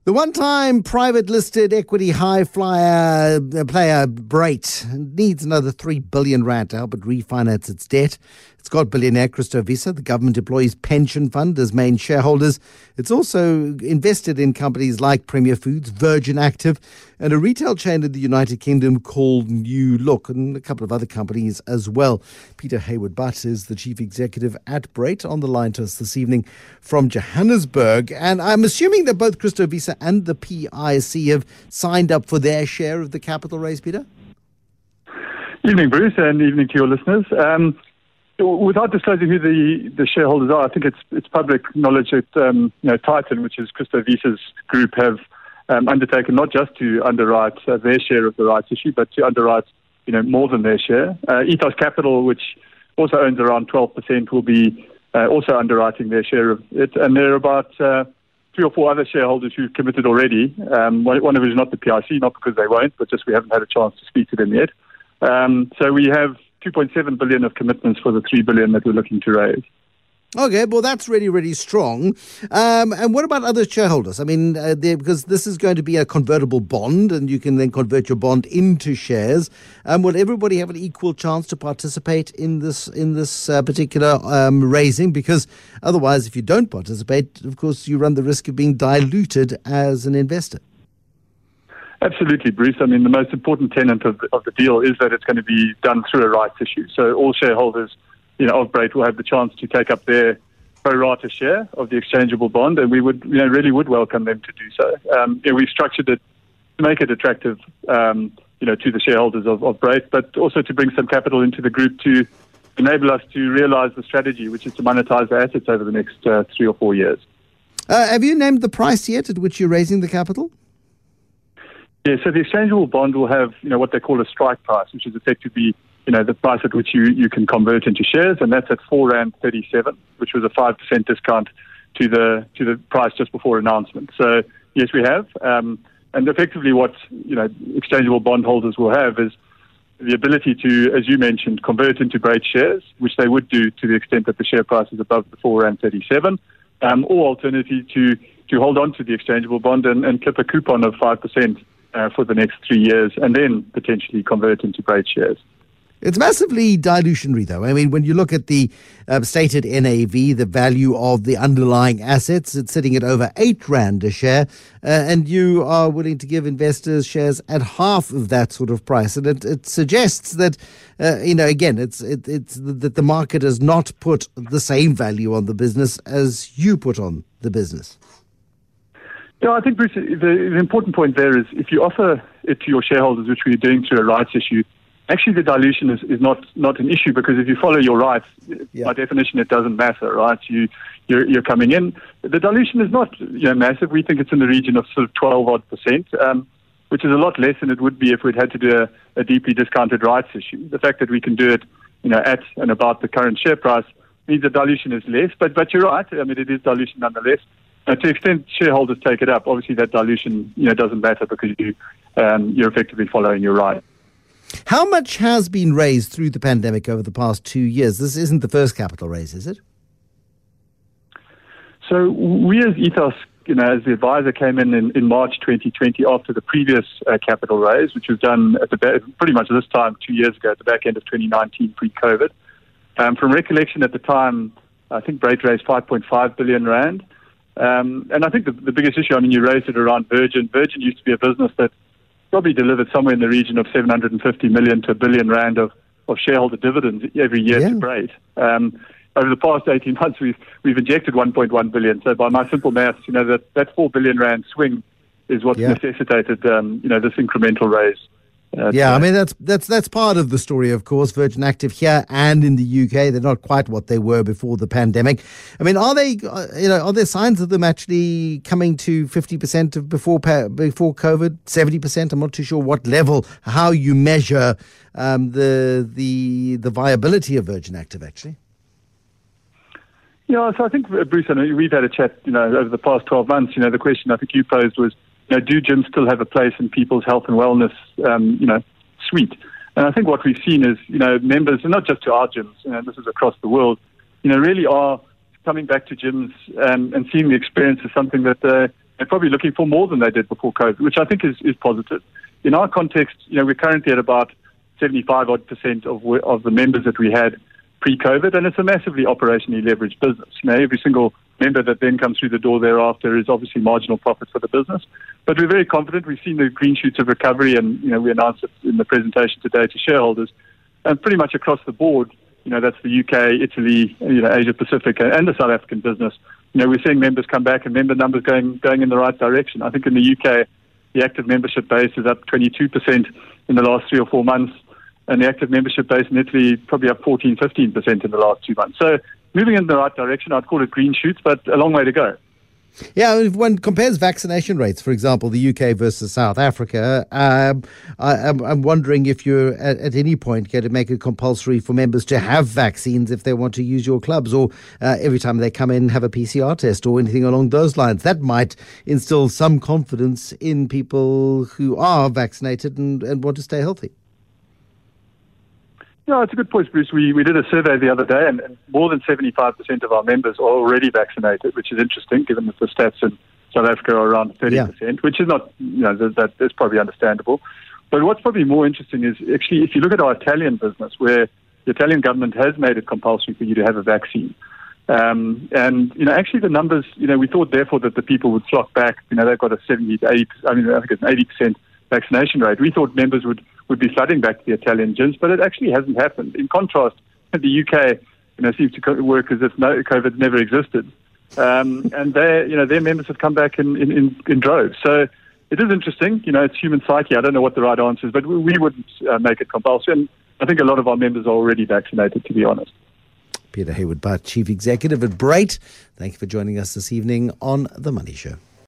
The one-time private listed equity high flyer player Brait needs another 3 billion rand to help it refinance its debt. It's got billionaire Christo Wiese, the government employees pension fund, as main shareholders. It's also invested in companies like Premier Foods, Virgin Active, and a retail chain in the United Kingdom called New Look, and a couple of other companies as well. Peter Hayward-Butt is the chief executive at Brait, on the line to us this evening from Johannesburg. And I'm assuming that both Christo Wiese and the PIC have signed up for their share of the capital raise, Peter? Evening, Bruce, and evening to your listeners. Without disclosing who the shareholders are, I think it's public knowledge that Titan, which is Christo Wiese's group, have undertaken not just to underwrite their share of the rights issue, but to underwrite more than their share. Ethos Capital, which also owns around 12%, will be also underwriting their share of it, and there are about 3 or 4 other shareholders who've committed already. One of which is not the PIC, not because they won't, but just we haven't had a chance to speak to them yet. So we have 2.7 billion of commitments for the 3 billion that we're looking to raise. Okay, well, that's really, really strong. And what about other shareholders? I mean, because this is going to be a convertible bond, and you can then convert your bond into shares. Will everybody have an equal chance to participate in this particular raising? Because otherwise, if you don't participate, of course, you run the risk of being diluted as an investor. Absolutely, Bruce. I mean, the most important tenet of the deal is that it's going to be done through a rights issue. So all shareholders, of Brait will have the chance to take up their pro rata share of the exchangeable bond, and we would, really would welcome them to do so. We've structured it to make it attractive, to the shareholders of Brait, but also to bring some capital into the group to enable us to realise the strategy, which is to monetize the assets over the next 3 or 4 years. Have you named the price yet at which you're raising the capital? Yeah, so the exchangeable bond will have, what they call a strike price, which is effectively, the price at which you can convert into shares, and that's at R4.37, which was a 5% discount to the price just before announcement. So yes, we have, and effectively what exchangeable bondholders will have is the ability to, as you mentioned, convert into Brait shares, which they would do to the extent that the share price is above the R4.37, or alternatively to hold on to the exchangeable bond and clip a coupon of 5%. For the next 3 years, and then potentially convert into Brait shares. It's massively dilutionary, though. I mean, when you look at the stated NAV, the value of the underlying assets, it's sitting at over 8 rand a share, and you are willing to give investors shares at half of that sort of price. And it suggests that, again, it's that the market has not put the same value on the business as you put on the business. Yeah, I think, Bruce, the important point there is if you offer it to your shareholders, which we're doing through a rights issue, actually the dilution is not an issue, because if you follow your rights, by definition, it doesn't matter, right? You're coming in. The dilution is not massive. We think it's in the region of sort of 12-odd%, which is a lot less than it would be if we'd had to do a deeply discounted rights issue. The fact that we can do it, at and about the current share price means the dilution is less. But you're right. I mean, it is dilution nonetheless. To the extent shareholders take it up, obviously that dilution doesn't matter, because you're effectively following your right. How much has been raised through the pandemic over the past 2 years? This isn't the first capital raise, is it? So we as Ethos, as the advisor, came in March 2020 after the previous capital raise, which was done at pretty much this time 2 years ago, at the back end of 2019, pre-COVID. From recollection at the time, I think Brait raised 5.5 billion rand. And I think the biggest issue, you raised it around Virgin. Virgin used to be a business that probably delivered somewhere in the region of 750 million to 1 billion rand of shareholder dividends every year to Brait. Over the past 18 months, we've injected 1.1 billion. So by my simple maths, that 4 billion rand swing is what necessitated, this incremental raise. I mean, that's part of the story, of course. Virgin Active here and in the UK, they're not quite what they were before the pandemic. I mean, are there signs of them actually coming to 50% of before COVID, 70%? I'm not too sure what level, how you measure the viability of Virgin Active, actually. Yeah, so I think, Bruce, we've had a chat, over the past 12 months. The question I think you posed was, do gyms still have a place in people's health and wellness, suite? And I think what we've seen is, members, and not just to our gyms, this is across the world, really are coming back to gyms and seeing the experience as something that they're probably looking for more than they did before COVID, which I think is positive. In our context, we're currently at about 75% of the members that we had pre-COVID, and it's a massively operationally leveraged business. Every single member that then comes through the door thereafter is obviously marginal profit for the business. But we're very confident. We've seen the green shoots of recovery, and we announced it in the presentation today to shareholders. And pretty much across the board, that's the UK, Italy, Asia Pacific, and the South African business. We're seeing members come back and member numbers going in the right direction. I think in the UK, the active membership base is up 22% in the last 3 or 4 months. And the active membership base in Italy probably up 14, 15% in the last 2 months. So moving in the right direction. I'd call it green shoots, but a long way to go. Yeah, if one compares vaccination rates, for example, the UK versus South Africa, I'm wondering if you're at any point going to make it compulsory for members to have vaccines if they want to use your clubs, or every time they come in have a PCR test or anything along those lines. That might instill some confidence in people who are vaccinated and want to stay healthy. No, it's a good point, Bruce. We did a survey the other day, and more than 75% of our members are already vaccinated, which is interesting, given that the stats in South Africa are around 30%, which is not, that's probably understandable. But what's probably more interesting is actually if you look at our Italian business, where the Italian government has made it compulsory for you to have a vaccine. Actually the numbers, we thought therefore that the people would flock back. They've got a 70 to 80, I think it's an 80% vaccination rate. We thought members would be flooding back to the Italian gyms, but it actually hasn't happened. In contrast, the UK, seems to work as if COVID never existed, and their members have come back in droves. So it is interesting. It's human psyche. I don't know what the right answer is, but we wouldn't make it compulsory. And I think a lot of our members are already vaccinated, to be honest. Peter Hayward-Butt, Chief Executive at Brait. Thank you for joining us this evening on The Money Show.